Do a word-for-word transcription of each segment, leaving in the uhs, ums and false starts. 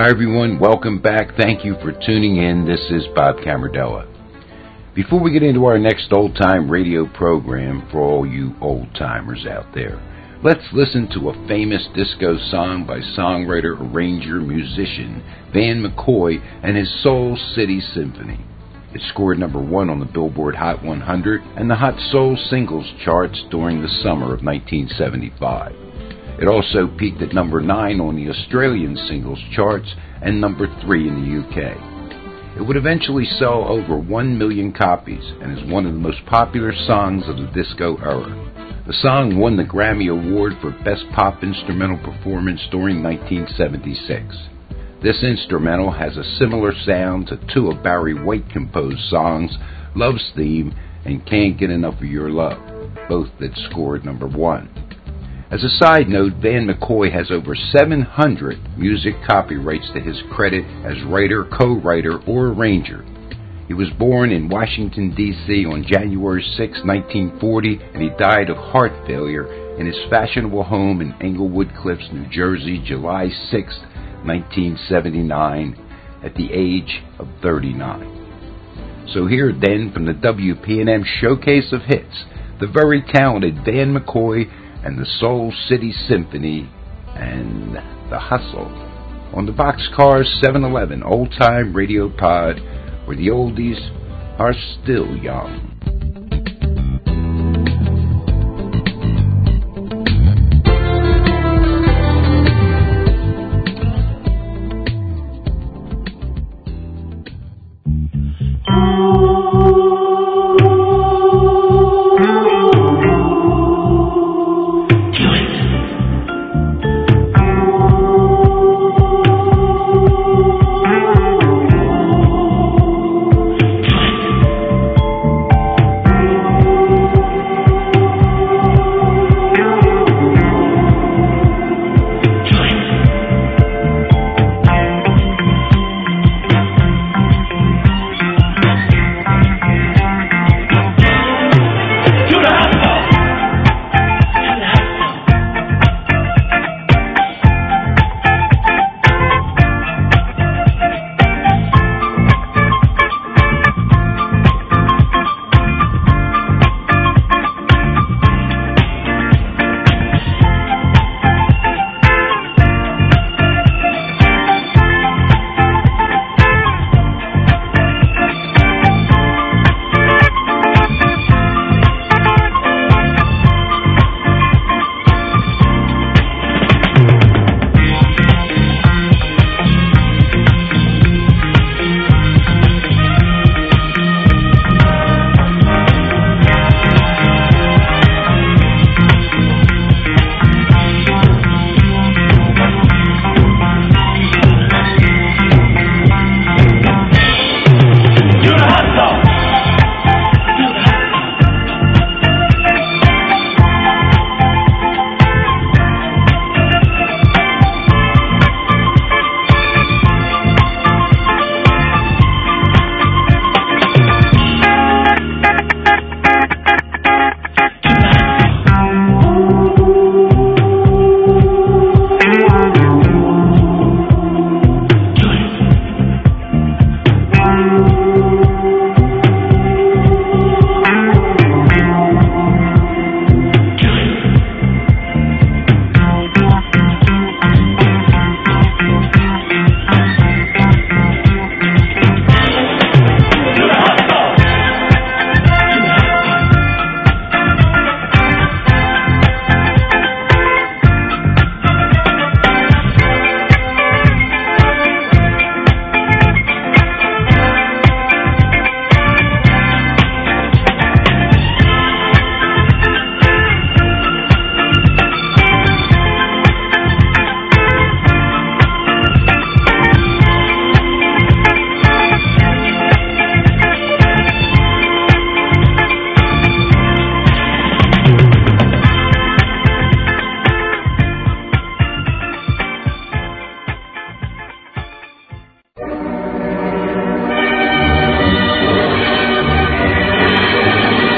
Hi everyone, welcome back. Thank you for tuning in. This is Bob Camardella. Before we get into our next old-time radio program for all you old-timers out there, let's listen to a famous disco song by songwriter, arranger, musician Van McCoy and his Soul City Symphony. It scored number one on the Billboard Hot one hundred and the Hot Soul Singles charts during the summer of nineteen seventy-five. It also peaked at number nine on the Australian singles charts and number three in the U K. It would eventually sell over one million copies and is one of the most popular songs of the disco era. The song won the Grammy Award for Best Pop Instrumental Performance during nineteen seventy-six. This instrumental has a similar sound to two of Barry White composed songs, Love's Theme and Can't Get Enough of Your Love, both that scored number one. As a side note, Van McCoy has over seven hundred music copyrights to his credit as writer, co-writer, or arranger. He was born in Washington, D C on January sixth, nineteen forty, and he died of heart failure in his fashionable home in Englewood Cliffs, New Jersey, July sixth, nineteen seventy-nine, at the age of thirty-nine. So here then, from the W P and M Showcase of Hits, the very talented Van McCoy and the Soul City Symphony and The Hustle on the Boxcar seven eleven Old Time Radio Pod, where the oldies are still young.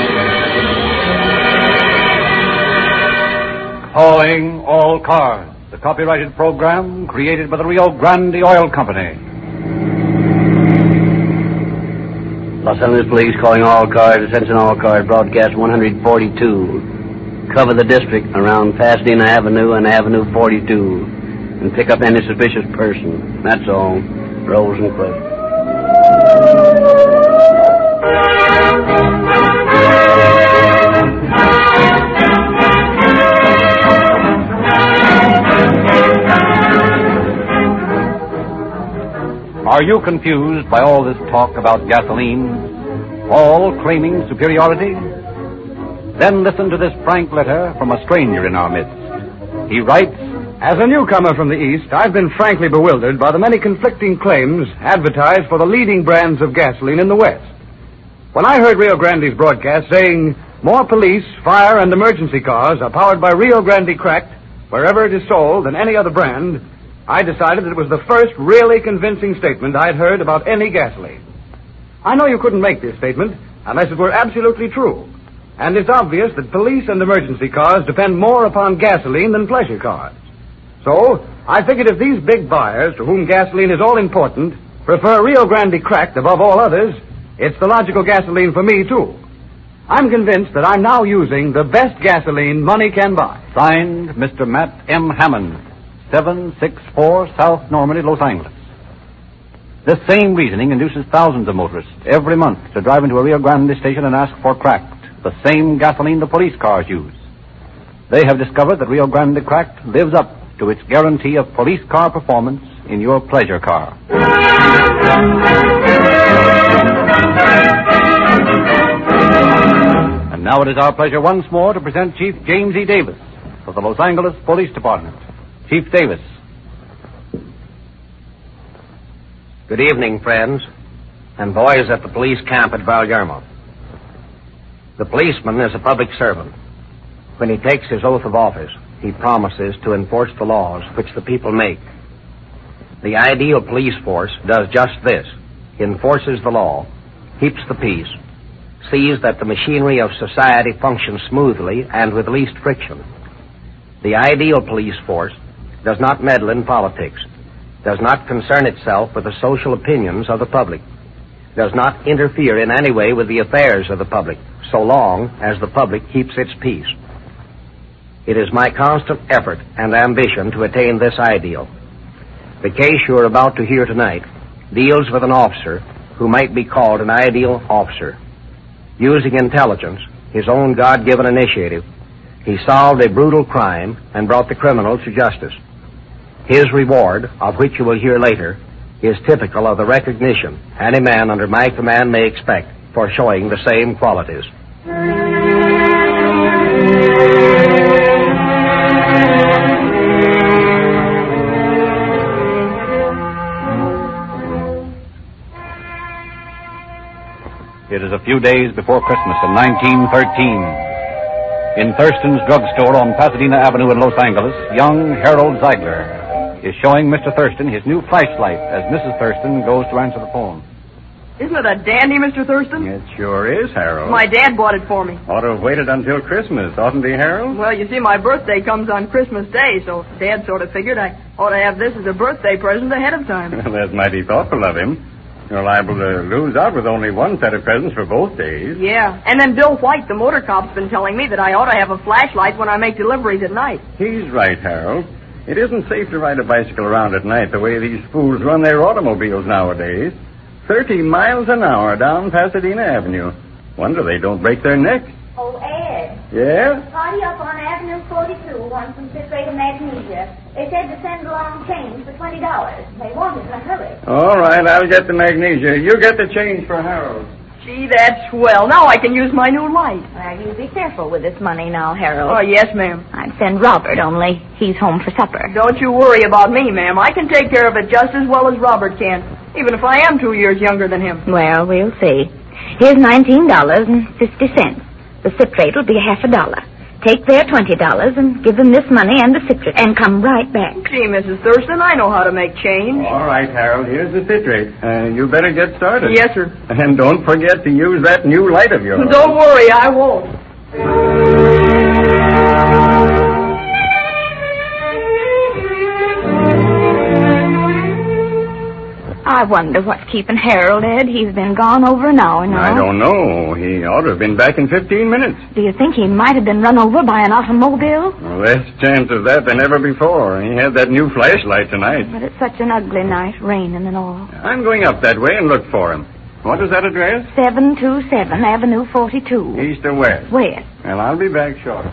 Calling all cars. the copyrighted program created by the Rio Grande Oil Company. Los Angeles Police calling all cars. Attention all cars. Broadcast one forty-two. Cover the district around Pasadena Avenue and Avenue forty-two. And pick up any suspicious person. That's all. Rose and Cliff. Are you confused by all this talk about gasoline, all claiming superiority? Then listen to this frank letter from a stranger in our midst. He writes, "As a newcomer from the East, I've been frankly bewildered by the many conflicting claims advertised for the leading brands of gasoline in the West. When I heard Rio Grande's broadcast saying more police, fire, and emergency cars are powered by Rio Grande Cracked wherever it is sold than any other brand, I decided that it was the first really convincing statement I'd heard about any gasoline. I know you couldn't make this statement unless it were absolutely true. And it's obvious that police and emergency cars depend more upon gasoline than pleasure cars. So, I figured if these big buyers, to whom gasoline is all important, prefer Rio Grande Cracked above all others, it's the logical gasoline for me, too. I'm convinced that I'm now using the best gasoline money can buy." Signed, Mister Matt M. Hammond, seven sixty-four South Normandy, Los Angeles. This same reasoning induces thousands of motorists every month to drive into a Rio Grande station and ask for Cracked, the same gasoline the police cars use. They have discovered that Rio Grande Cracked lives up to its guarantee of police car performance in your pleasure car. And now it is our pleasure once more to present Chief James E. Davis of the Los Angeles Police Department. Chief Davis. Good evening, friends, and boys at the police camp at Valyermo. The policeman is a public servant. When he takes his oath of office, he promises to enforce the laws which the people make. The ideal police force does just this: enforces the law, keeps the peace, sees that the machinery of society functions smoothly and with least friction. The ideal police force does not meddle in politics, does not concern itself with the social opinions of the public, does not interfere in any way with the affairs of the public, so long as the public keeps its peace. It is my constant effort and ambition to attain this ideal. The case you are about to hear tonight deals with an officer who might be called an ideal officer. Using intelligence, his own God-given initiative, he solved a brutal crime and brought the criminal to justice. His reward, of which you will hear later, is typical of the recognition any man under my command may expect for showing the same qualities. It is a few days before Christmas in nineteen thirteen. In Thurston's drugstore on Pasadena Avenue in Los Angeles, young Harold Ziegler is showing Mister Thurston his new flashlight as Missus Thurston goes to answer the phone. Isn't it a dandy, Mister Thurston? It sure is, Harold. My dad bought it for me. Ought to have waited until Christmas, oughtn't he, Harold? Well, you see, my birthday comes on Christmas Day, so Dad sort of figured I ought to have this as a birthday present ahead of time. Well, that's mighty thoughtful of him. You're liable to lose out with only one set of presents for both days. Yeah, and then Bill White, the motor cop's been telling me that I ought to have a flashlight when I make deliveries at night. He's right, Harold. It isn't safe to ride a bicycle around at night the way these fools run their automobiles nowadays. Thirty miles an hour down Pasadena Avenue. Wonder they don't break their necks. Oh, Ed. Yeah? Party up on Avenue forty-two wants some citrate of magnesia. They said to send along change for twenty dollars. They want it in a hurry. All right, I'll get the magnesia. You get the change for Harold. Gee, that's swell. Now I can use my new light. Well, you be careful with this money now, Harold. Oh, yes, ma'am. I'd send Robert, only he's home for supper. Don't you worry about me, ma'am. I can take care of it just as well as Robert can, even if I am two years younger than him. Well, we'll see. Here's nineteen dollars and fifty cents. The citrate will be half a dollar. Take their twenty dollars and give them this money and the citrate and come right back. Gee, Missus Thurston, I know how to make change. All right, Harold, here's the citrate. Uh, you better get started. Yes, sir. And don't forget to use that new light of yours. Don't worry, I won't. I wonder what's keeping Harold, Ed. He's been gone over an hour now. I don't know. He ought to have been back in fifteen minutes. Do you think he might have been run over by an automobile? Well, less chance of that than ever before. He had that new flashlight tonight. But it's such an ugly night, raining and all. I'm going up that way and look for him. What is that address? seven two seven Avenue forty-two. East or west? West. Well, I'll be back shortly.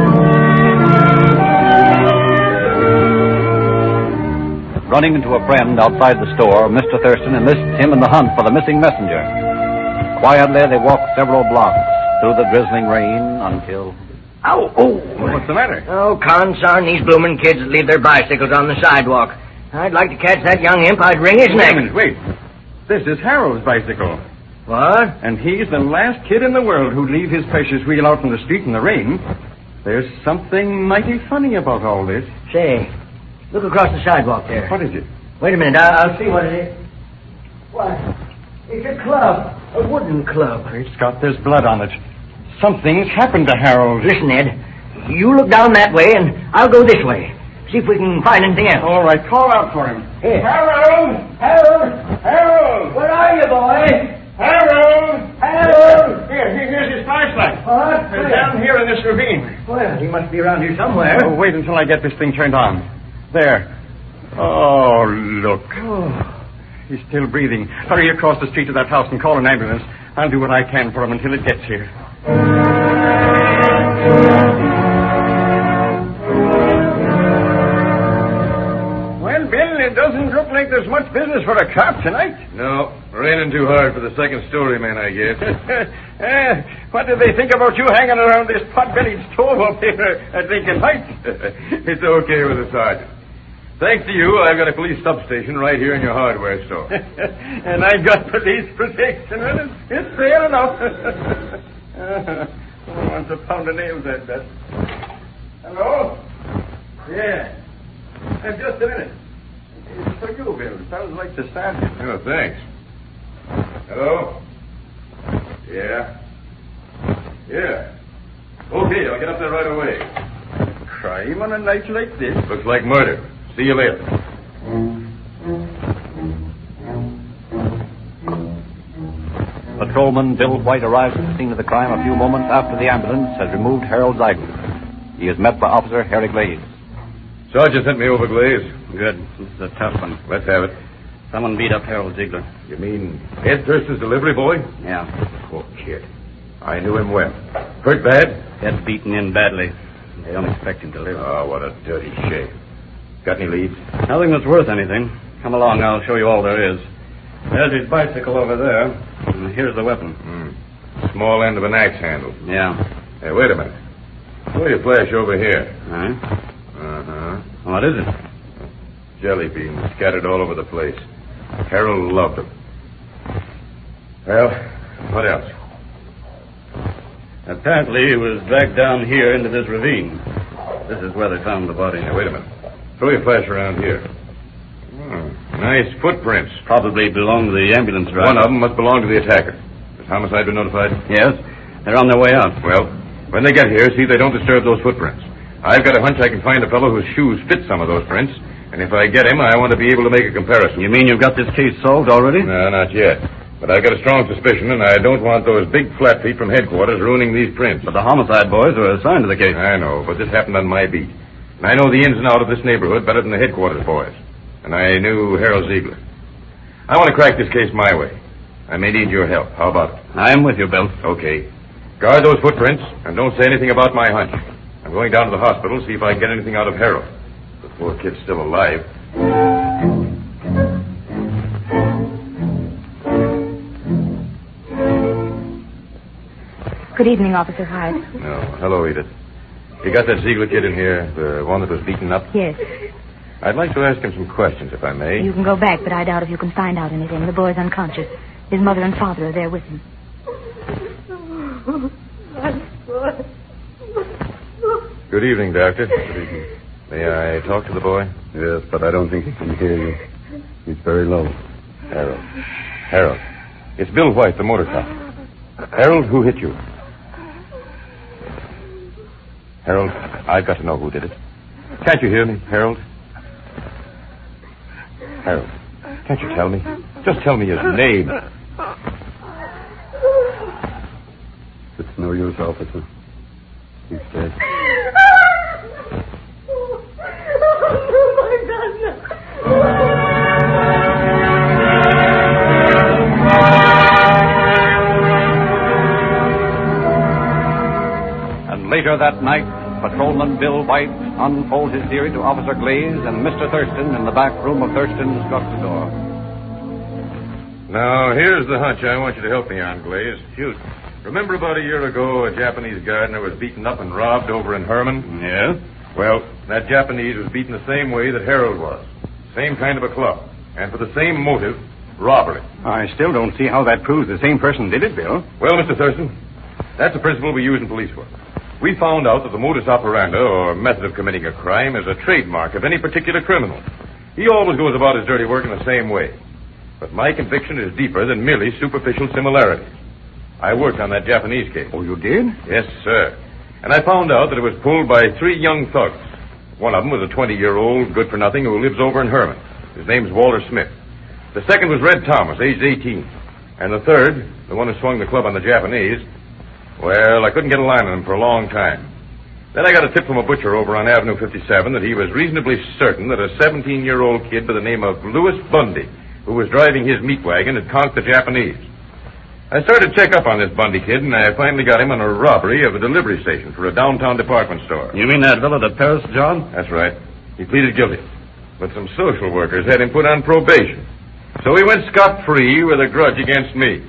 Running into a friend outside the store, Mister Thurston enlists him in the hunt for the missing messenger. Quietly, they walk several blocks through the drizzling rain until... Oh, oh. What's the matter? Oh, consarn these blooming kids that leave their bicycles on the sidewalk. I'd like to catch that young imp. I'd wring his neck. Wait a minute, wait. This is Harold's bicycle. What? And he's the last kid in the world who'd leave his precious wheel out in the street in the rain. There's something mighty funny about all this. Say, look across the sidewalk there. What is it? Wait a minute. I'll, I'll see what it is. Why, it's a club. A wooden club. Great Scott, there's blood on it. Something's happened to Harold. Listen, Ed. You look down that way, and I'll go this way. See if we can find anything else. All right, call out for him. Here. Harold! Harold! Harold! Where are you, boy? Harold! Harold! Here, here, here's his flashlight. What? It's down here in this ravine. Well, he must be around here somewhere. Oh, wait until I get this thing turned on. There. Oh, look. Oh. He's still breathing. Hurry across the street to that house and call an ambulance. I'll do what I can for him until it gets here. Well, Bill, it doesn't look like there's much business for a cop tonight. No, raining too hard for the second story man, I guess. eh, what do they think about you hanging around this pot-bellied stove up here at Lincoln Heights? It's okay with the sergeant. Thanks to you, I've got a police substation right here in your hardware store. And I've got police protection. Well, it's, it's fair enough. Who wants a pound of nails, I'd bet. Hello? Yeah. Uh, just a minute. It's for you, Bill. Sounds like the sergeant. Oh, thanks. Hello? Yeah? Yeah. Okay, I'll get up there right away. Crime on a night like this? Looks like murder. See you later. Patrolman Bill White arrives at the scene of the crime a few moments after the ambulance has removed Harold's eyeglass. He is met by Officer Harry Glaze. Sergeant sent me over, Glaze. Good. This is a tough one. Let's have it. Someone beat up Harold Ziegler. You mean Ed Thurston's delivery boy? Yeah. Poor kid. I knew him well. Hurt bad? Ed's beaten in badly. They don't expect him to live. Oh, what a dirty shame. Got any leads? Nothing that's worth anything. Come along, I'll show you all there is. There's his bicycle over there. And here's the weapon. Mm. Small end of an axe handle. Yeah. Hey, wait a minute. Show your flash over here. Huh? Uh-huh. What is it? Jelly beans scattered all over the place. Harold loved them. Well, what else? Apparently he was dragged down here into this ravine. This is where they found the body. Now, wait a minute. Throw your flash around here. Oh, nice footprints. Probably belong to the ambulance driver. One of them must belong to the attacker. Has homicide been notified? Yes. They're on their way out. Well, when they get here, see they don't disturb those footprints. I've got a hunch I can find a fellow whose shoes fit some of those prints. And if I get him, I want to be able to make a comparison. You mean you've got this case solved already? No, not yet. But I've got a strong suspicion, and I don't want those big flat feet from headquarters ruining these prints. But the homicide boys were assigned to the case. I know, but this happened on my beat. And I know the ins and outs of this neighborhood better than the headquarters boys. And I knew Harold Ziegler. I want to crack this case my way. I may need your help. How about it? I'm with you, Bill. Okay. Guard those footprints, and don't say anything about my hunch. I'm going down to the hospital to see if I can get anything out of Harold. The poor kid's still alive. Good evening, Officer Hyde. No. Hello, Edith. You got that Ziegler kid in here, the one that was beaten up? Yes. I'd like to ask him some questions, if I may. You can go back, but I doubt if you can find out anything. The boy's unconscious. His mother and father are there with him. Good evening, Doctor. Good evening. May I talk to the boy? Yes, but I don't think he can hear you. He's very low. Harold. Harold. It's Bill White, the motor cop. Harold, who hit you? Harold, I've got to know who did it. Can't you hear me, Harold? Harold, can't you tell me? Just tell me his name. It's no use, officer. He's dead. And later that night, Patrolman Bill White unfolds his theory to Officer Glaze and Mister Thurston in the back room of Thurston's drugstore. Now, here's the hunch I want you to help me on, Glaze. Shoot. Remember about a year ago a Japanese gardener was beaten up and robbed over in Herman? Yeah? Well, that Japanese was beaten the same way that Harold was. Same kind of a club. And for the same motive, robbery. I still don't see how that proves the same person did it, Bill. Well, Mister Thurston, that's the principle we use in police work. We found out that the modus operandi, or method of committing a crime, is a trademark of any particular criminal. He always goes about his dirty work in the same way. But my conviction is deeper than merely superficial similarities. I worked on that Japanese case. Oh, you did? Yes, sir. And I found out that it was pulled by three young thugs. One of them was a twenty-year-old good-for-nothing who lives over in Herman. His name's Walter Smith. The second was Red Thomas, aged eighteen. And the third, the one who swung the club on the Japanese, well, I couldn't get a line on him for a long time. Then I got a tip from a butcher over on Avenue fifty-seven that he was reasonably certain that a seventeen-year-old kid by the name of Louis Bundy, who was driving his meat wagon, had conked the Japanese. I started to check up on this Bundy kid, and I finally got him on a robbery of a delivery station for a downtown department store. You mean that Villa de Paris job? That's right. He pleaded guilty. But some social workers had him put on probation. So he went scot-free with a grudge against me.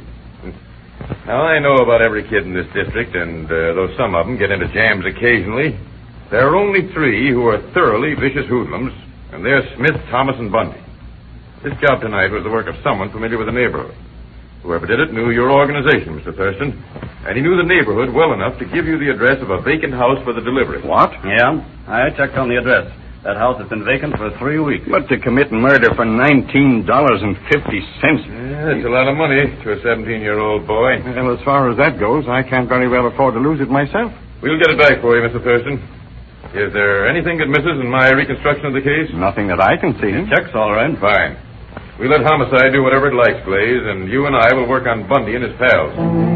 Now, I know about every kid in this district, and uh, though some of them get into jams occasionally, there are only three who are thoroughly vicious hoodlums, and they're Smith, Thomas, and Bundy. This job tonight was the work of someone familiar with the neighborhood. Whoever did it knew your organization, Mister Thurston, and he knew the neighborhood well enough to give you the address of a vacant house for the delivery. What? Yeah, I checked on the address. That house has been vacant for three weeks. But to commit murder for nineteen dollars and fifty cents. Yeah, that's a lot of money to a seventeen-year-old boy. Well, as far as that goes, I can't very well afford to lose it myself. We'll get it back for you, Mister Thurston. Is there anything that misses in my reconstruction of the case? Nothing that I can see. The check's all right. Fine. We let homicide do whatever it likes, Glaze, and you and I will work on Bundy and his pals.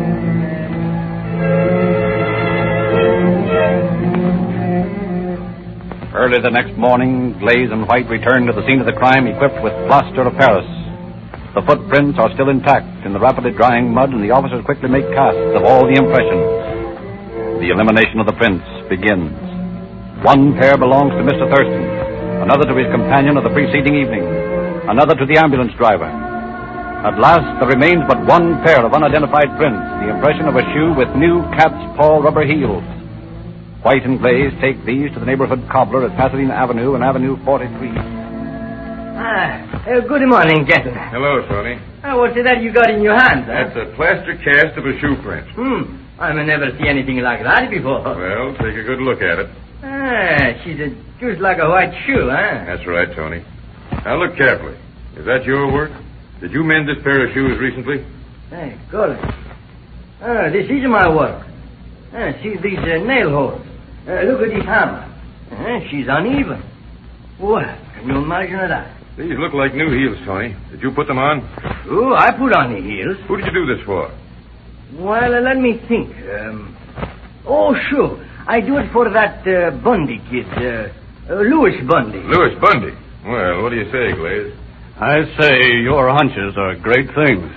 Early the next morning, Glaze and White returned to the scene of the crime equipped with plaster of Paris. The footprints are still intact in the rapidly drying mud, and the officers quickly make casts of all the impressions. The elimination of the prints begins. One pair belongs to Mister Thurston, another to his companion of the preceding evening, another to the ambulance driver. At last, there remains but one pair of unidentified prints, the impression of a shoe with new cat's paw rubber heels. White and Glaze take these to the neighborhood cobbler at Pasadena Avenue and Avenue forty-three. Ah, uh, good morning, gentlemen. Hello, Tony. Uh, what's that you got in your hand? That's a plaster cast of a shoe print. Hmm, I never see anything like that before. Well, take a good look at it. Ah, she's a, just like a white shoe, huh? That's right, Tony. Now, look carefully. Is that your work? Did you mend this pair of shoes recently? Hey, golly. Ah, this is my work. Ah, see these uh, nail holes. Uh, look at this hammer. Uh, she's uneven. Well, can you imagine that? These look like new heels, Tony. Did you put them on? Oh, I put on the heels. Who did you do this for? Well, uh, let me think. Um, oh, sure. I do it for that uh, Bundy kid, uh, uh, Louis Bundy. Louis Bundy? Well, what do you say, Glaze? I say your hunches are great things.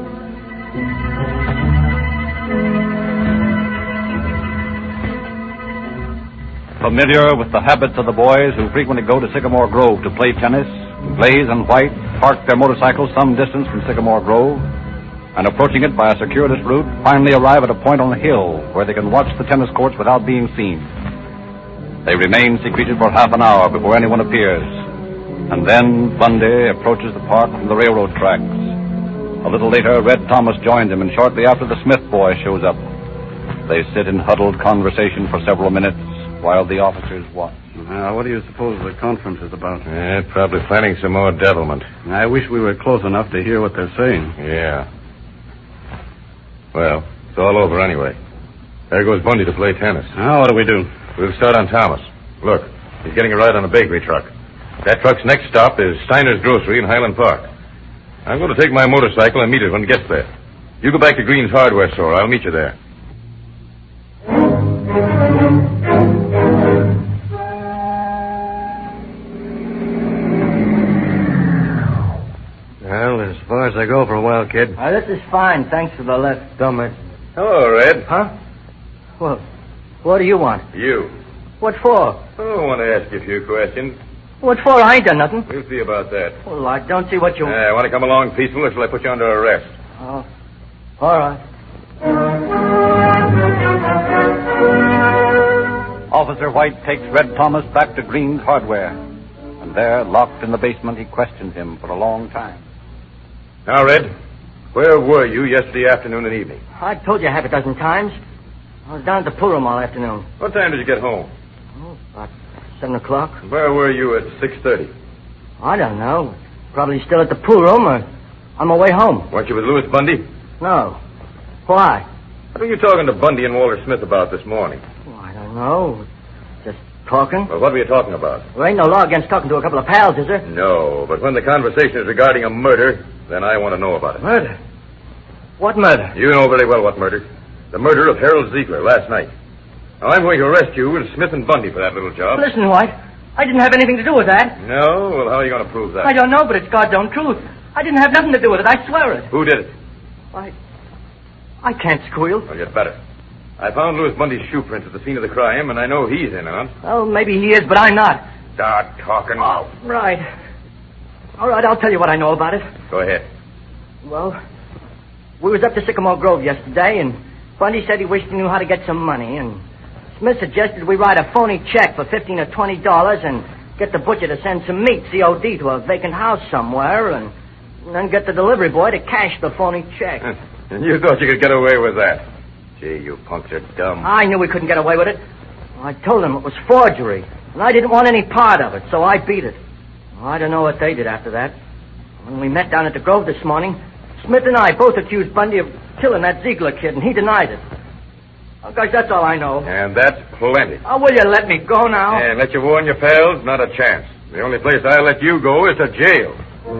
Familiar with the habits of the boys who frequently go to Sycamore Grove to play tennis, Glaze and White park their motorcycles some distance from Sycamore Grove, and approaching it by a circuitous route, finally arrive at a point on the hill where they can watch the tennis courts without being seen. They remain secreted for half an hour before anyone appears, and then Bundy approaches the park from the railroad tracks. A little later, Red Thomas joins him, and shortly after, the Smith boy shows up. They sit in huddled conversation for several minutes while the officers watch. Now, what do you suppose the conference is about? Yeah, probably planning some more devilment. I wish we were close enough to hear what they're saying. Yeah. Well, it's all over anyway. There goes Bundy to play tennis. Now, what do we do? We'll start on Thomas. Look, he's getting a ride on a bakery truck. That truck's next stop is Steiner's Grocery in Highland Park. I'm going to take my motorcycle and meet it when it gets there. You go back to Green's hardware store. I'll meet you there. Well, as far as I go for a while, kid. Uh, this is fine. Thanks for the lift. Dumber. Hello, Red. Huh? Well, what do you want? You. What for? Oh, I want to ask you a few questions. What for? I ain't done nothing. We'll see about that. Well, I don't see what you... Uh, want to come along peaceful, or shall I put you under arrest? Oh, all right. Officer White takes Red Thomas back to Green's hardware. And there, locked in the basement, he questions him for a long time. Now, Red, where were you yesterday afternoon and evening? I told you half a dozen times. I was down at the pool room all afternoon. What time did you get home? Oh, about seven o'clock. Where were you at six thirty? I don't know. Probably still at the pool room or on my way home. Weren't you with Louis Bundy? No. Why? What were you talking to Bundy and Walter Smith about this morning? Well, I don't know. Just talking. Well, what were you talking about? There ain't no law against talking to a couple of pals, is there? No, but when the conversation is regarding a murder, then I want to know about it. Murder? What murder? You know very well what murder. The murder of Harold Ziegler last night. Now, I'm going to arrest you and Smith and Bundy for that little job. Listen, White. I didn't have anything to do with that. No? Well, how are you going to prove that? I don't know, but it's God's own truth. I didn't have nothing to do with it. I swear it. Who did it? I... I can't squeal. Well, you'd better. I found Louis Bundy's shoe prints at the scene of the crime, and I know he's in on it. Well, maybe he is, but I'm not. Start talking. Oh, right. All right, I'll tell you what I know about it. Go ahead. Well, we was up to Sycamore Grove yesterday, and Bundy said he wished he knew how to get some money, and Smith suggested we write a phony check for fifteen or twenty dollars and get the butcher to send some meat, C O D, to a vacant house somewhere, and, and then get the delivery boy to cash the phony check. And you thought you could get away with that? Gee, you punks are dumb. I knew we couldn't get away with it. I told them it was forgery, and I didn't want any part of it, so I beat it. Well, I don't know what they did after that. When we met down at the Grove this morning, Smith and I both accused Bundy of killing that Ziegler kid, and he denied it. Oh, guys, that's all I know. And that's plenty. Oh, will you let me go now? And let you warn your pals? Not a chance. The only place I'll let you go is to jail.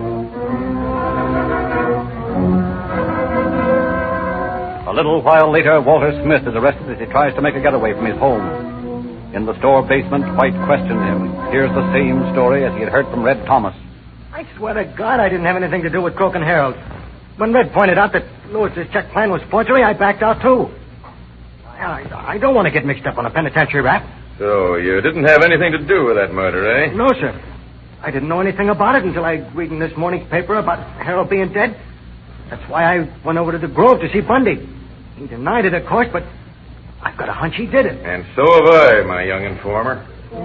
A little while later, Walter Smith is arrested as he tries to make a getaway from his home. In the store basement, White questioned him. Here's the same story as he had heard from Red Thomas. I swear to God I didn't have anything to do with Croak and Harold. When Red pointed out that Lewis's check plan was forgery, I backed out, too. I, I don't want to get mixed up on a penitentiary rap. So you didn't have anything to do with that murder, eh? No, sir. I didn't know anything about it until I read in this morning's paper about Harold being dead. That's why I went over to the Grove to see Bundy. He denied it, of course, but I've got a hunch he did it. And so have I, my young informer.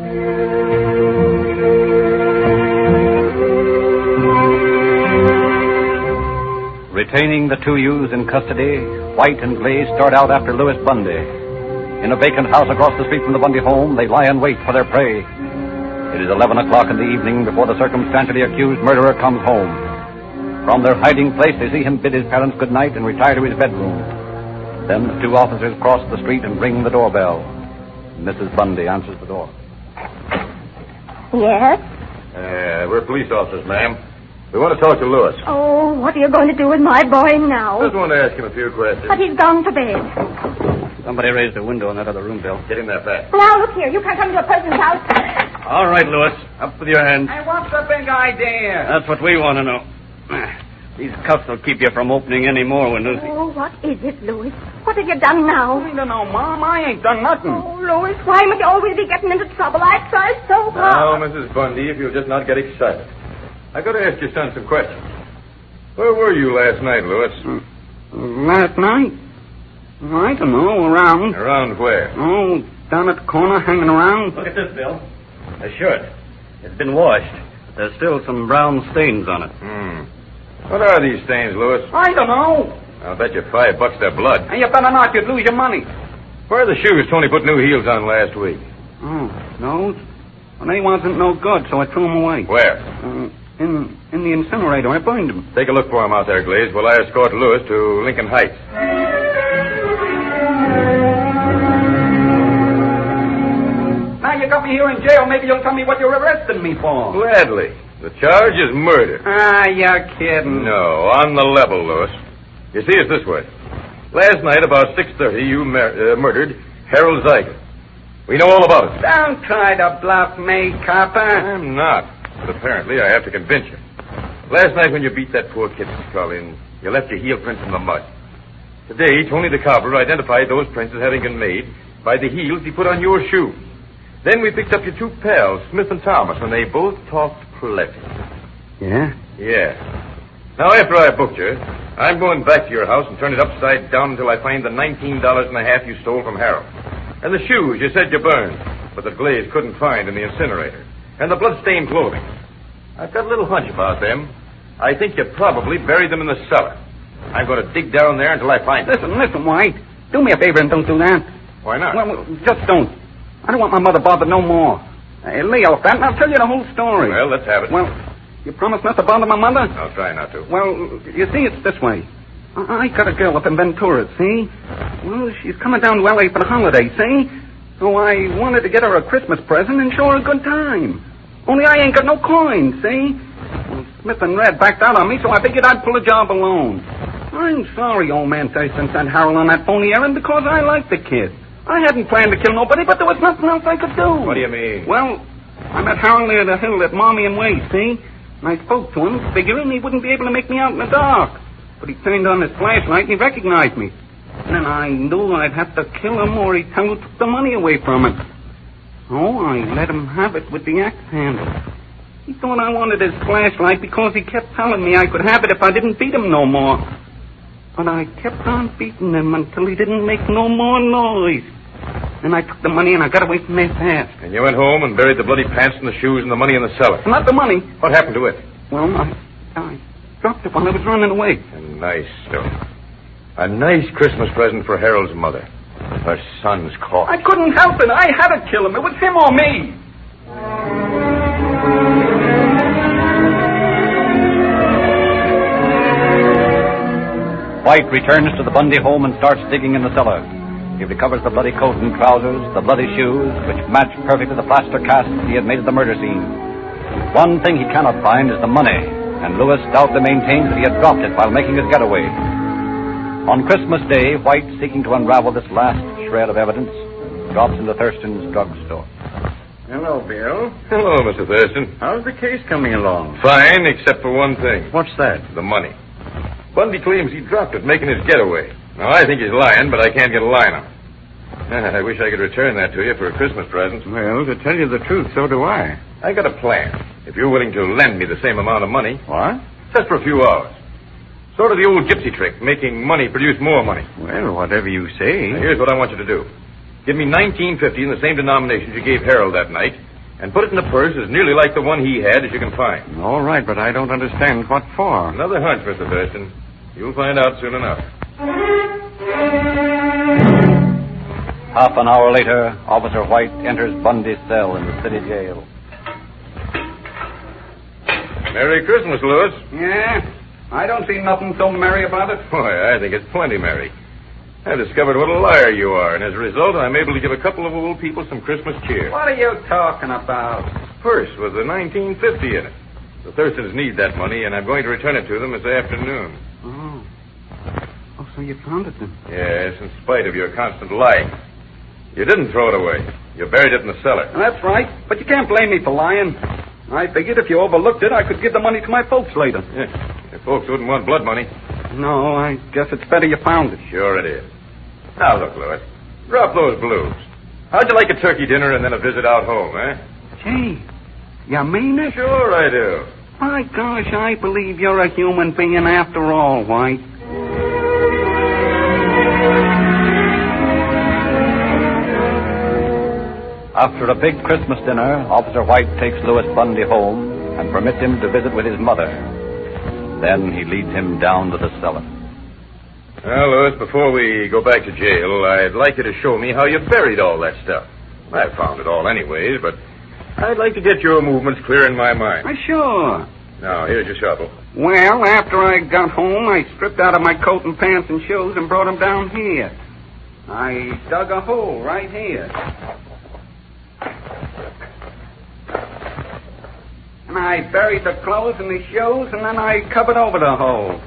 Retaining the two youths in custody, White and Glaze start out after Louis Bundy. In a vacant house across the street from the Bundy home, they lie in wait for their prey. It is eleven o'clock in the evening before the circumstantially accused murderer comes home. From their hiding place, they see him bid his parents good night and retire to his bedroom. Then the two officers cross the street and ring the doorbell. Missus Bundy answers the door. Yes? Uh, we're police officers, ma'am. We want to talk to Louis. Oh, what are you going to do with my boy now? Just want to ask him a few questions. But he's gone to bed. Somebody raised a window in that other room, Bill. Get him there fast. Now, look here. You can't come to a person's house. All right, Louis. Up with your hands. Hey, what's the big idea? That's what we want to know. These cuffs will keep you from opening any more windows. Oh, what is it, Louis? What have you done now? I don't know, Mom. I ain't done nothing. Oh, Louis, why must you always be getting into trouble? I try so hard. Now, Missus Bundy, if you'll just not get excited. I got to ask your son some questions. Where were you last night, Louis? Uh, last night? I don't know, around. Around where? Oh, down at the corner, hanging around. Look at this, Bill. A shirt. It's been washed. There's still some brown stains on it. Hmm. What are these stains, Louis? I don't know. I'll bet you five bucks they're blood. And you better not, you'd lose your money. Where are the shoes Tony put new heels on last week? Oh, those? Well, they wasn't no good, so I threw them away. Where? Uh, in in the incinerator. I burned them. Take a look for him out there, Glaze, while I escort Louis to Lincoln Heights. Now you got me here in jail. Maybe you'll tell me what you're arresting me for. Gladly. The charge is murder. Ah, you're kidding. No, on the level, Lewis. You see, it's this way. Last night, about six thirty, you mur- uh, murdered Harold Zeiger. We know all about it. Don't try to bluff me, copper. I'm not. But apparently, I have to convince you. Last night, when you beat that poor kid's skull in, you left your heel prints in the mud. Today, Tony the cobbler identified those prints as having been made by the heels he put on your shoe. Then we picked up your two pals, Smith and Thomas, and they both talked plenty. Yeah? Yeah. Now, after I booked you, I'm going back to your house and turn it upside down until I find the nineteen dollars and a half you stole from Harold. And the shoes you said you burned, but that Glaze couldn't find in the incinerator. And the blood-stained clothing. I've got a little hunch about them. I think you probably buried them in the cellar. I'm going to dig down there until I find them. Listen, listen, White. Do me a favor and don't do that. Why not? Well, just don't. I don't want my mother bothered no more. Hey, lay off that and I'll tell you the whole story. Well, let's have it. Well, you promise not to bother my mother? I'll try not to. Well, you see, it's this way. I, I got a girl up in Ventura, see? Well, she's coming down to L A for the holiday, see? So I wanted to get her a Christmas present and show her a good time. Only I ain't got no coin, see? Well, Smith and Red backed out on me, so I figured I'd pull a job alone. I'm sorry, old man Thurston sent Harold on that phony errand because I liked the kid. I hadn't planned to kill nobody, but there was nothing else I could do. What do you mean? Well, I met Harold near the hill at Mommy and Way, see? And I spoke to him, figuring he wouldn't be able to make me out in the dark. But he turned on his flashlight and he recognized me. And then I knew I'd have to kill him or he'd tell who took the money away from him. Oh, I let him have it with the axe handle. He thought I wanted his flashlight because he kept telling me I could have it if I didn't beat him no more. But I kept on beating him until he didn't make no more noise. Then I took the money and I got away from there fast. And you went home and buried the bloody pants and the shoes and the money in the cellar. Not the money. What happened to it? Well, I, I dropped it while I was running away. A nice story. A nice Christmas present for Harold's mother. Her son's caught. I couldn't help it. I had to kill him. It was him or me. White returns to the Bundy home and starts digging in the cellar. He recovers the bloody coat and trousers, the bloody shoes, which match perfectly the plaster casts he had made at the murder scene. One thing he cannot find is the money, and Lewis stoutly maintains that he had dropped it while making his getaway. On Christmas Day, White, seeking to unravel this last shred of evidence, drops into Thurston's drugstore. Hello, Bill. Hello, Mister Thurston. How's the case coming along? Fine, except for one thing. What's that? The money. Bundy claims he dropped it making his getaway. Now, I think he's lying, but I can't get a line on him. I wish I could return that to you for a Christmas present. Well, to tell you the truth, so do I. I got a plan. If you're willing to lend me the same amount of money. What? Just for a few hours. Sort of the old gypsy trick, making money produce more money. Well, whatever you say. Now, here's what I want you to do. Give me nineteen fifty in the same denominations you gave Harold that night, and put it in a purse as nearly like the one he had as you can find. All right, but I don't understand what for. Another hunch, Mister Thurston. You'll find out soon enough. Half an hour later, Officer White enters Bundy's cell in the city jail. Merry Christmas, Lewis. Yeah? I don't see nothing so merry about it. Boy, I think it's plenty merry. I discovered what a liar you are, and as a result, I'm able to give a couple of old people some Christmas cheer. What are you talking about? Purse with the nineteen fifty in it. The Thurstons need that money, and I'm going to return it to them this afternoon. Oh. Oh, so you found it then? Yes, in spite of your constant lying. You didn't throw it away. You buried it in the cellar. That's right, but you can't blame me for lying. I figured if you overlooked it, I could give the money to my folks later. Yeah. Your folks wouldn't want blood money. No, I guess it's better you found it. Sure it is. Now, look, Lewis. Drop those blues. How'd you like a turkey dinner and then a visit out home, eh? Gee, you mean it? Sure I do. My gosh, I believe you're a human being after all, White. After a big Christmas dinner, Officer White takes Lewis Bundy home and permits him to visit with his mother. Then he leads him down to the cellar. Well, Lewis, before we go back to jail, I'd like you to show me how you buried all that stuff. I found it all anyways, but I'd like to get your movements clear in my mind. Uh, sure. Now, here's your shovel. Well, after I got home, I stripped out of my coat and pants and shoes and brought them down here. I dug a hole right here. And And I buried the clothes and the shoes, and then I covered over the hole.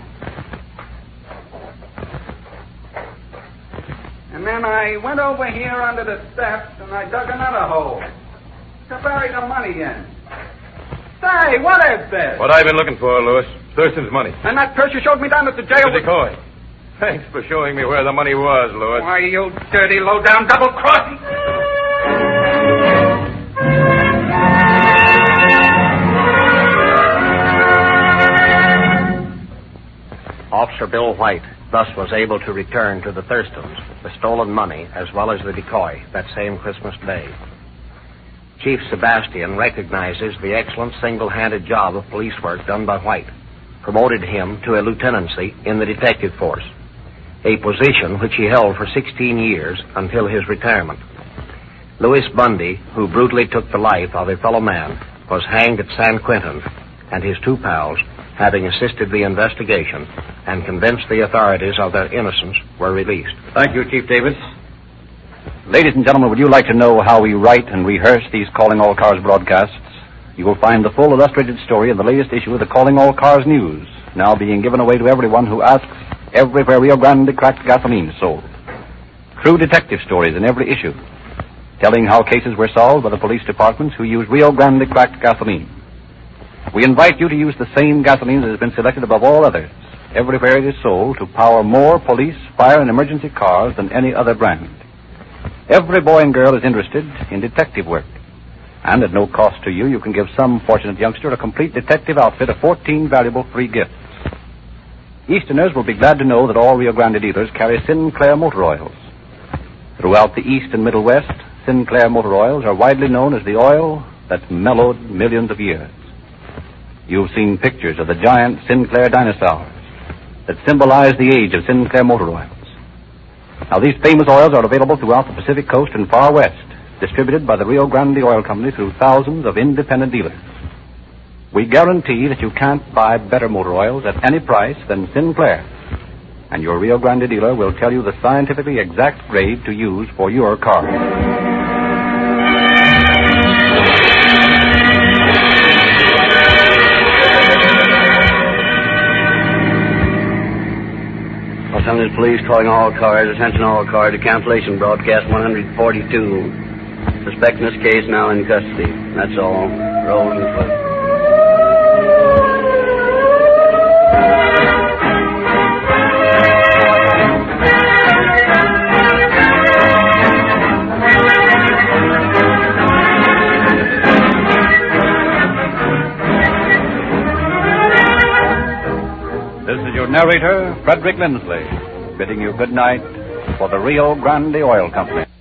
And then I went over here under the steps, and I dug another hole to bury the money in. Say, what is this? What I've been looking for, Lewis. Thurston's money. And that purse you showed me down at the jail. The decoy. Thanks for showing me where the money was, Lewis. Why, you dirty, low-down, double-crossing... Officer Bill White thus was able to return to the Thurstons the stolen money as well as the decoy that same Christmas Day. Chief Sebastian recognizes the excellent single-handed job of police work done by White, promoted him to a lieutenancy in the detective force, a position which he held for sixteen years until his retirement. Louis Bundy, who brutally took the life of a fellow man, was hanged at San Quentin, and his two pals, having assisted the investigation and convinced the authorities of their innocence, were released. Thank you, Chief Davis. Ladies and gentlemen, would you like to know how we write and rehearse these Calling All Cars broadcasts? You will find the full illustrated story in the latest issue of the Calling All Cars News, now being given away to everyone who asks everywhere Rio Grande cracked gasoline is sold. True detective stories in every issue, telling how cases were solved by the police departments who use Rio Grande cracked gasoline. We invite you to use the same gasoline that has been selected above all others, everywhere it is sold, to power more police, fire, and emergency cars than any other brand. Every boy and girl is interested in detective work. And at no cost to you, you can give some fortunate youngster a complete detective outfit of fourteen valuable free gifts. Easterners will be glad to know that all Rio Grande dealers carry Sinclair motor oils. Throughout the East and Middle West, Sinclair motor oils are widely known as the oil that's mellowed millions of years. You've seen pictures of the giant Sinclair dinosaurs that symbolize the age of Sinclair motor oils. Now, these famous oils are available throughout the Pacific Coast and far west, distributed by the Rio Grande Oil Company through thousands of independent dealers. We guarantee that you can't buy better motor oils at any price than Sinclair, and your Rio Grande dealer will tell you the scientifically exact grade to use for your car. Los Angeles Police calling all cars. Attention all cars to cancellation broadcast one forty-two. Suspect in this case now in custody. That's all. Rolls and foot. This is your narrator, Frederick Lindsley, bidding you good night for the Rio Grande Oil Company.